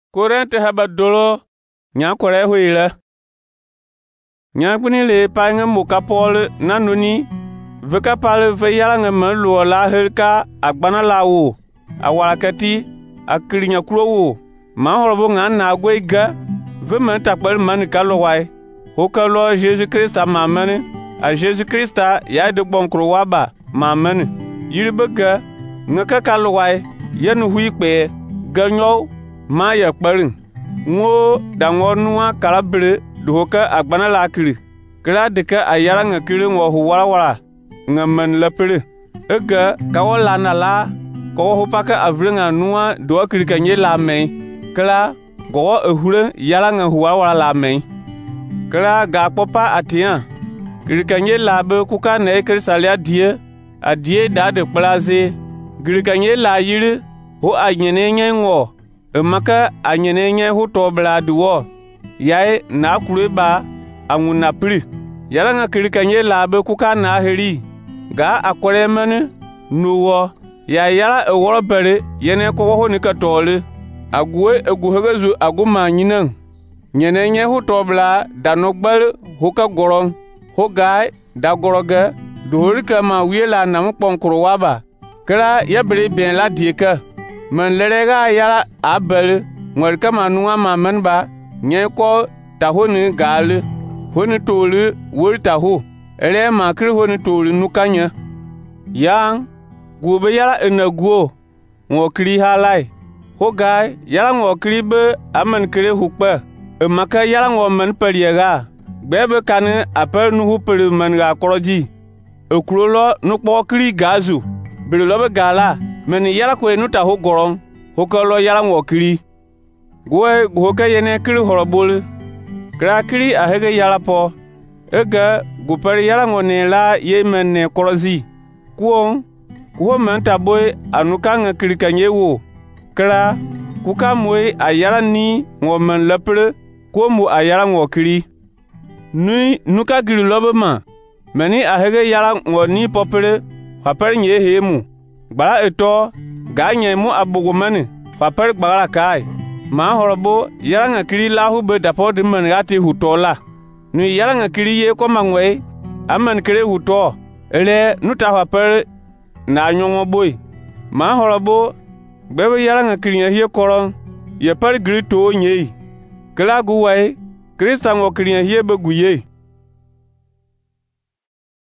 Korente haba dolo nya kore huile. Nya kuni le painga muka Paul nanoni veka pale ve yala me lo la helka agbana lawo awalakati akirinya kulowo ma horobo nga na gwega ve me takpel man ka lo wai hoka lo Jesus Christ ma mane a Jesus Christ ya de bonkro waba ma mane yiribega ngaka ka lo wai yenu hui pe ganyo ma ya kparin ngo dango nuwa kalabre doka agbana la kiri kira deka ayara nga kiri ngo huwala wala nga man lapere ega kawala na la ko hopaka avrenga nuwa do kiri kanye la mai kala go ehure yala nga huwala la mai kala ga popa atia kiri kanye la be kuka na kiri salia adie da de plaze kiri kanye la yiri ho anyene nyengo emaka anyene nye ho to bladuwo yae na kureba anguna pri yala nga kirikanye labe kuka na heri ga akore mane nuwo ya yala eworo bere yene ko ho ni katole agwe eguhegezu aguma nyinan nyene nye ho to bla danogbal ho ka goron ho gai da goroge dohori kama wiela na mponkro waba kra ya bere ben la dieka man lerega yala abel ngor kama nuwa mamen ba nye ko tahoni gal honi toli wor taho ele makri honi toli nukanya yang gobe yala enaguo ngokri halai ho gai yala ngokri be aman kre hukpa emaka yala ngoman pariega bebe kan apel nu hupere man ga koroji ekrolo nukpo kri gazu belobe gala men yala ko enuta ho goron ho kolo yala ngokri gwe goka yene kri horobol kra kri ahege yala po ega gupari yala ngone la yemen ne korozi kuo menta boy anukanga kri kanyewo kra kuka moy ayala ni ngomen lepre ko mu ayala ngokri ni nuka gri lobema meni ahege yala ngoni popere papere nye hemu gbara eto ganye mu abugumani papere gbara kai ma horobo yala nga kiri lahu be dapo de man gati hutola nu yala nga kiri ye ko mangwe aman kire huto ele nuta papere na nyongo boy ma horobo bebe yala nga kiri ye koron ye par grito nyei kala guwai krista ngo kiri ye be guye